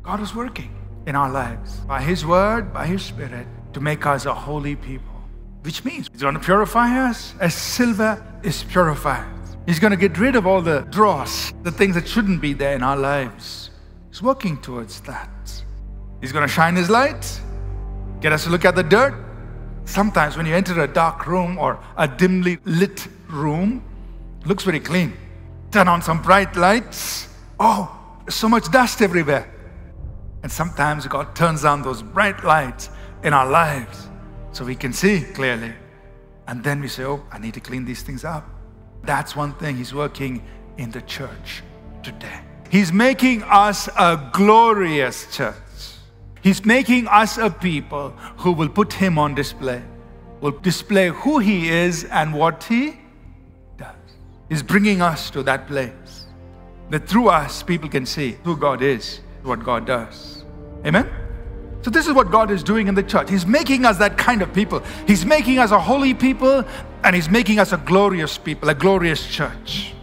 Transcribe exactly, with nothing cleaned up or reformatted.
God is working in our lives by His Word, by His Spirit, to make us a holy people. Which means He's going to purify us as silver is purified. He's going to get rid of all the dross, the things that shouldn't be there in our lives. He's working towards that. He's going to shine His light, get us to look at the dirt. Sometimes when you enter a dark room or a dimly lit room, it looks very clean. Turn on some bright lights. Oh, there's so much dust everywhere. And sometimes God turns on those bright lights in our lives so we can see clearly. And then we say, oh, I need to clean these things up. That's one thing He's working in the church today. He's making us a glorious church. He's making us a people who will put Him on display, will display who He is and what He does. He's bringing us to that place that through us, people can see who God is, what God does. Amen? So this is what God is doing in the church. He's making us that kind of people. He's making us a holy people, and He's making us a glorious people, a glorious church.